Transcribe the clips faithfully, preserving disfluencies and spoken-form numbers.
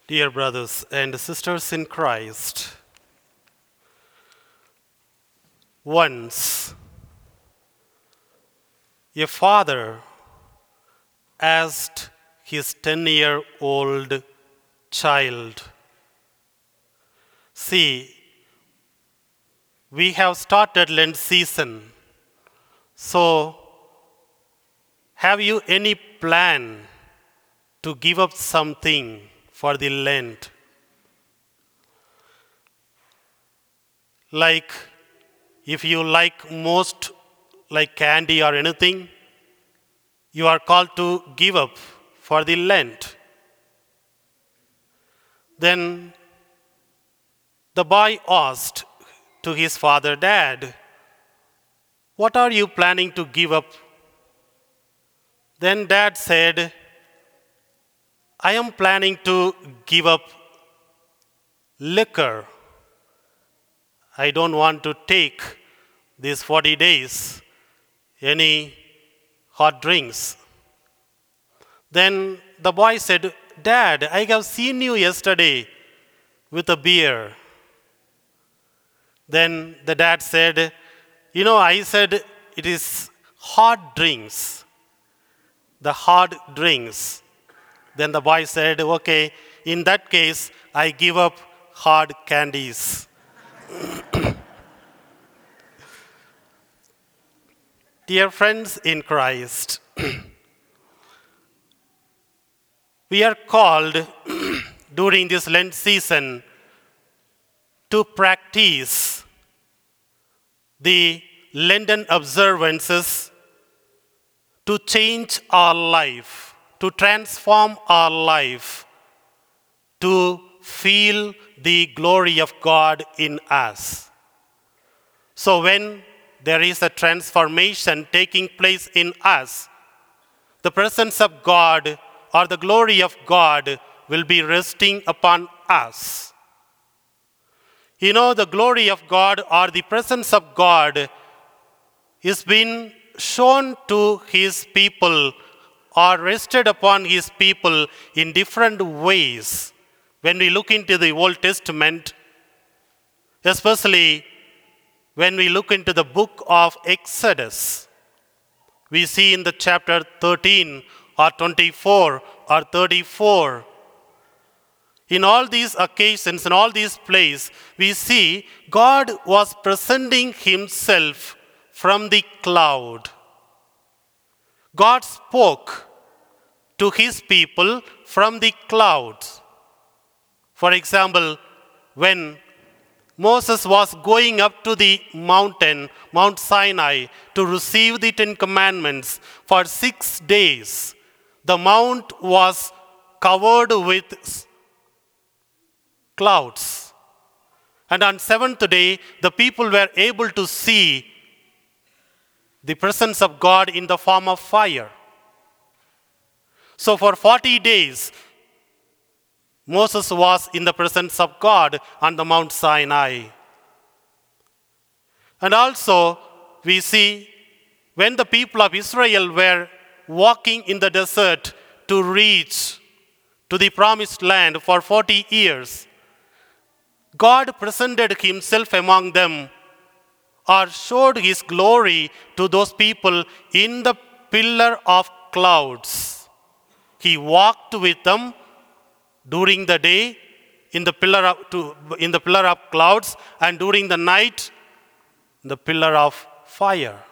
Dear brothers and sisters in Christ, once a father asked his ten-year-old child, "See, we have started Lent season, so have you any plan to give up something for the Lent? Like, if you like most like candy or anything, you are called to give up for the Lent." Then the boy asked to his father, "Dad, what are you planning to give up?" Then dad said, "I am planning to give up liquor. I don't want to take these forty days any hot drinks." Then the boy said, "Dad, I have seen you yesterday with a beer." Then the dad said, "You know, I said it is hard drinks, the hard drinks." Then the boy said, "Okay, in that case, I give up hard candies." Dear friends in Christ, we are called during this Lent season to practice the Lenten observances to change our life, to transform our life, to feel the glory of God in us. So when there is a transformation taking place in us, the presence of God or the glory of God will be resting upon us. You know, the glory of God or the presence of God is being shown to his people or rested upon his people in different ways. When we look into the Old Testament, especially when we look into the book of Exodus, we see in the chapter thirteen or twenty-four or thirty-four, in all these occasions, in all these places, we see God was presenting himself from the cloud. God spoke to his people from the clouds. For example, when Moses was going up to the mountain, Mount Sinai, to receive the Ten Commandments for six days, the mount was covered with clouds. And on seventh day, the people were able to see the presence of God in the form of fire. So for forty days, Moses was in the presence of God on the Mount Sinai. And also, we see when the people of Israel were walking in the desert to reach to the promised land for forty years, God presented himself among them or showed his glory to those people in the pillar of clouds. He walked with them during the day in the pillar of, to, in the pillar of clouds, and during the night the pillar of fire.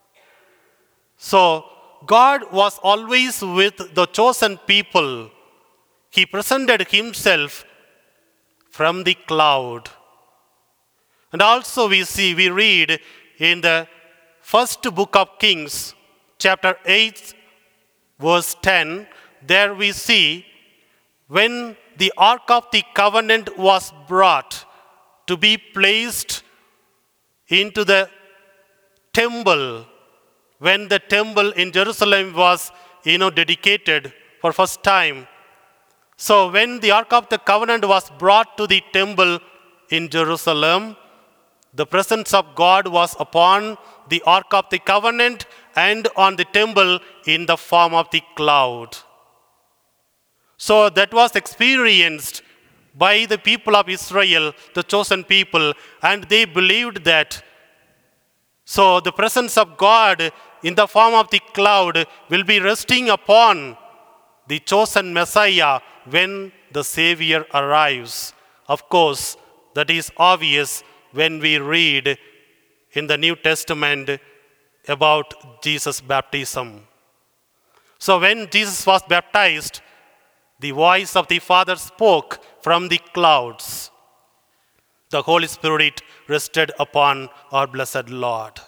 So God was always with the chosen people. He presented himself from the cloud. And also we see, we read in the first book of Kings, chapter eight, verse ten, there we see when the Ark of the Covenant was brought to be placed into the temple, when the temple in Jerusalem was, you know, dedicated for first time. So when the Ark of the Covenant was brought to the temple in Jerusalem, the presence of God was upon the Ark of the Covenant and on the temple in the form of the cloud. So that was experienced by the people of Israel, the chosen people, and they believed that. So the presence of God in the form of the cloud will be resting upon the chosen Messiah when the Savior arrives. Of course, that is obvious when we read in the New Testament about Jesus' baptism. So when Jesus was baptized, the voice of the Father spoke from the clouds. The Holy Spirit rested upon our blessed Lord.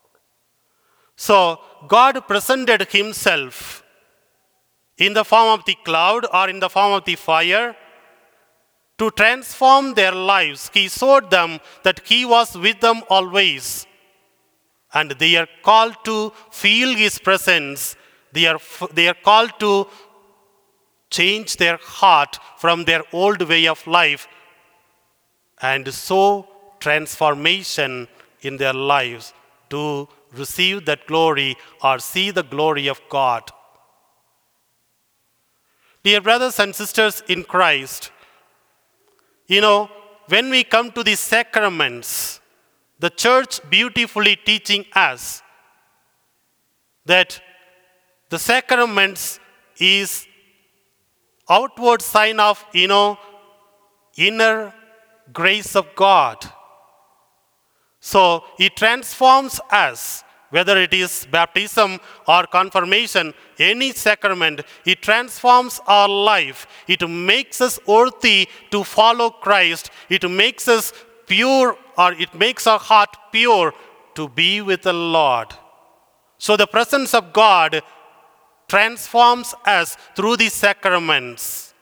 So God presented himself in the form of the cloud or in the form of the fire to transform their lives. He showed them that he was with them always. And they are called to feel his presence. They are, they are called to change their heart from their old way of life and sow transformation in their lives to receive that glory or see the glory of God. Dear brothers and sisters in Christ, you know, when we come to the sacraments, the church beautifully teaching us that the sacraments is outward sign of, you know, inner grace of God. So it transforms us, whether it is baptism or confirmation, any sacrament, it transforms our life. It makes us worthy to follow Christ. It makes us pure, or it makes our heart pure to be with the Lord. So the presence of God transforms us through the sacraments.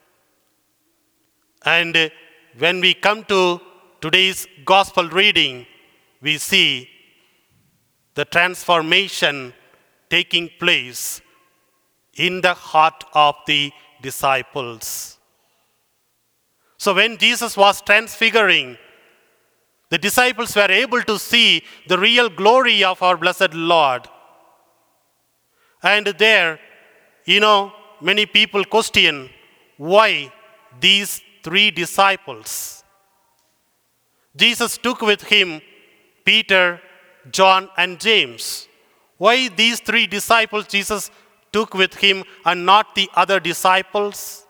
And when we come to today's gospel reading, we see the transformation taking place in the heart of the disciples. So when Jesus was transfiguring, the disciples were able to see the real glory of our blessed Lord. And there, you know, many people question why these three disciples. Jesus took with him Peter, John, and James. Why these three disciples Jesus took with him and not the other disciples?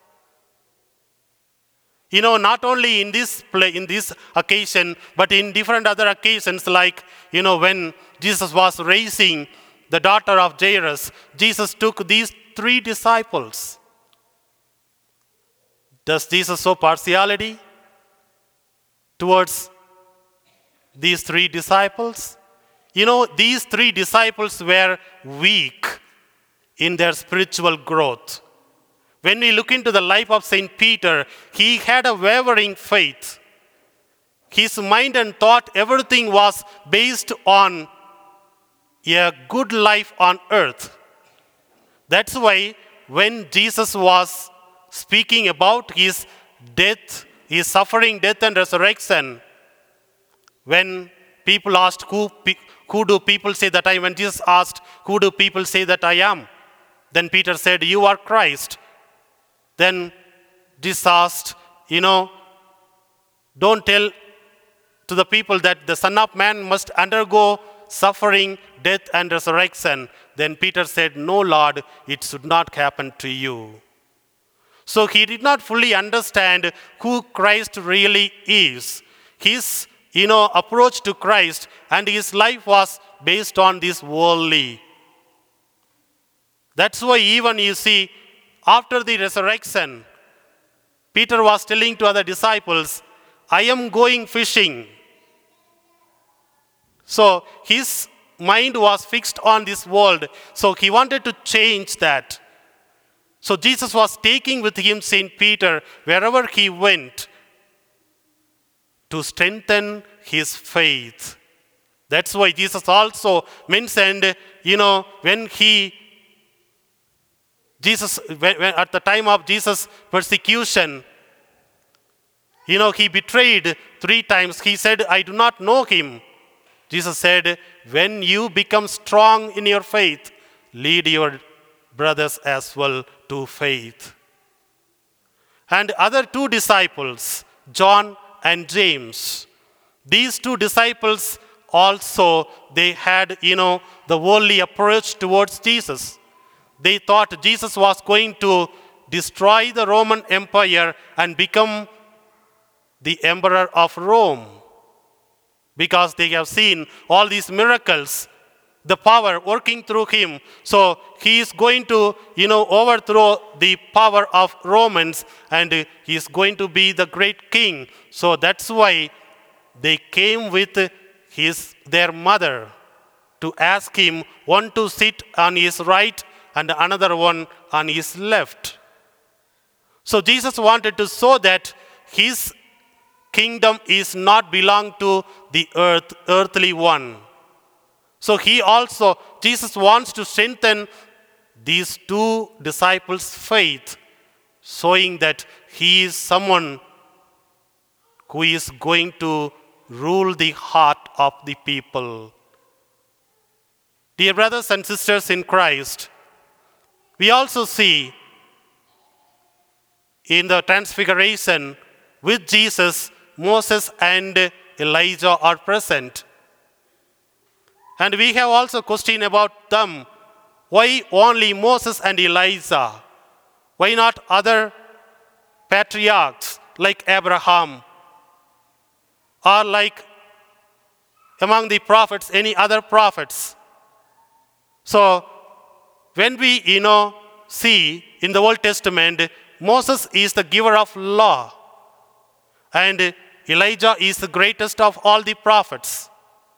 You know, not only in this play, in this occasion, but in different other occasions, like, you know, when Jesus was raising the daughter of Jairus, Jesus took these three disciples. Does Jesus show partiality towards these three disciples? You know, these three disciples were weak in their spiritual growth. When we look into the life of Saint Peter, he had a wavering faith. His mind and thought, everything was based on a good life on earth. That's why when Jesus was speaking about his death, his suffering, death, and resurrection, when people asked, who, who do people say that I am? When Jesus asked, who do people say that I am? Then Peter said, you are Christ. Then Jesus asked, you know, don't tell to the people that the Son of Man must undergo suffering, death, and resurrection. Then Peter said, no, Lord, it should not happen to you. So he did not fully understand who Christ really is. His, you know, approach to Christ and his life was based on this worldly. That's why even you see, after the resurrection, Peter was telling to other disciples, I am going fishing. So his mind was fixed on this world. So he wanted to change that. So Jesus was taking with him Saint Peter wherever he went to strengthen his faith. That's why Jesus also mentioned, you know, when he Jesus, when, when, at the time of Jesus' persecution, you know, he betrayed three times. He said, I do not know him. Jesus said, when you become strong in your faith, lead your brothers as well to faith. And other two disciples, John and James. These two disciples also, they had, you know, the worldly approach towards Jesus. They thought Jesus was going to destroy the Roman Empire and become the emperor of Rome, because they have seen all these miracles, the power working through him. So he is going to, you know, overthrow the power of Romans, and he is going to be the great king. So that's why they came with his their mother to ask him, one to sit on his right and another one on his left. So Jesus wanted to show that his kingdom is not belong to the earth, earthly one. So he also, Jesus wants to strengthen these two disciples' faith, showing that he is someone who is going to rule the heart of the people. Dear brothers and sisters in Christ, we also see in the Transfiguration with Jesus, Moses and Elijah are present. And we have also question about them. Why only Moses and Elijah? Why not other patriarchs like Abraham? Or like among the prophets, any other prophets? So when we, you know, see in the Old Testament, Moses is the giver of law, and Elijah is the greatest of all the prophets.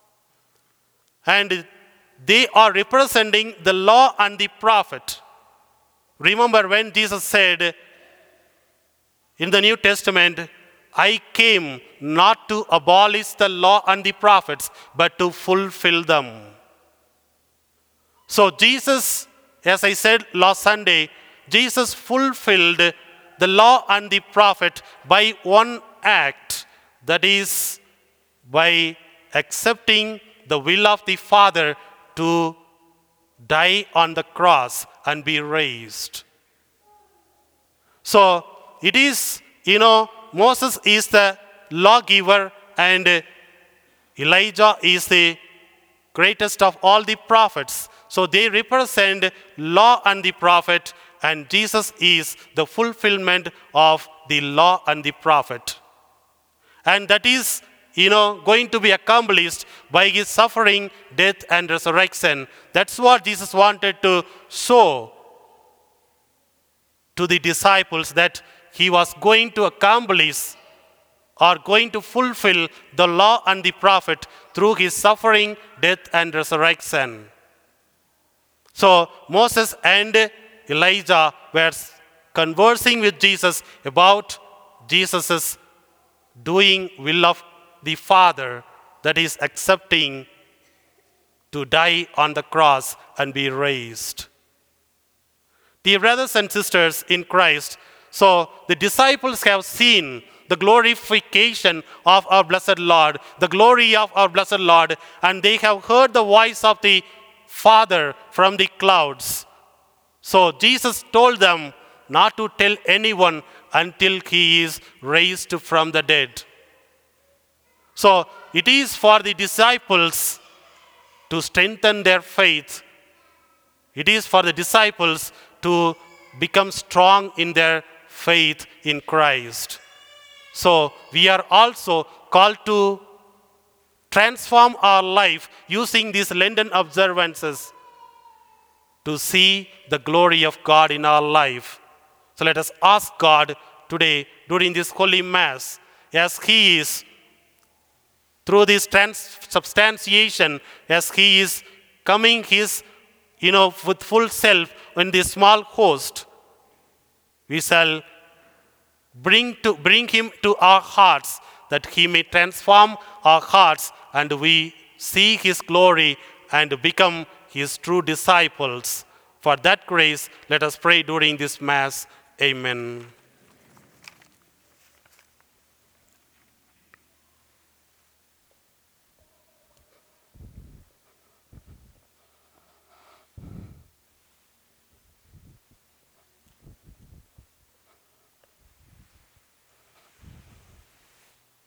And they are representing the law and the prophet. Remember when Jesus said in the New Testament, I came not to abolish the law and the prophets, but to fulfill them. So Jesus, as I said last Sunday, Jesus fulfilled the law and the prophet by one act, that is, by accepting the will of the Father to die on the cross and be raised. So it is, you know, Moses is the lawgiver and Elijah is the greatest of all the prophets. So they represent law and the prophet, and Jesus is the fulfillment of the law and the prophet. And that is, you know, going to be accomplished by his suffering, death, and resurrection. That's what Jesus wanted to show to the disciples, that he was going to accomplish or going to fulfill the law and the prophet through his suffering, death, and resurrection. So Moses and Elijah were conversing with Jesus about Jesus' doing will of the Father, that is, accepting to die on the cross and be raised. Dear brothers and sisters in Christ, so the disciples have seen the glorification of our blessed Lord, the glory of our blessed Lord, and they have heard the voice of the Father from the clouds. So Jesus told them not to tell anyone until he is raised from the dead. So it is for the disciples to strengthen their faith. It is for the disciples to become strong in their faith in Christ. So we are also called to transform our life using these Lenten observances to see the glory of God in our life. So let us ask God today during this Holy Mass, as he is, through this transubstantiation, as he is coming his, you know, with full self in this small host, we shall bring to bring him to our hearts, that he may transform our hearts and we see his glory and become his true disciples. For that grace, let us pray during this Mass. Amen.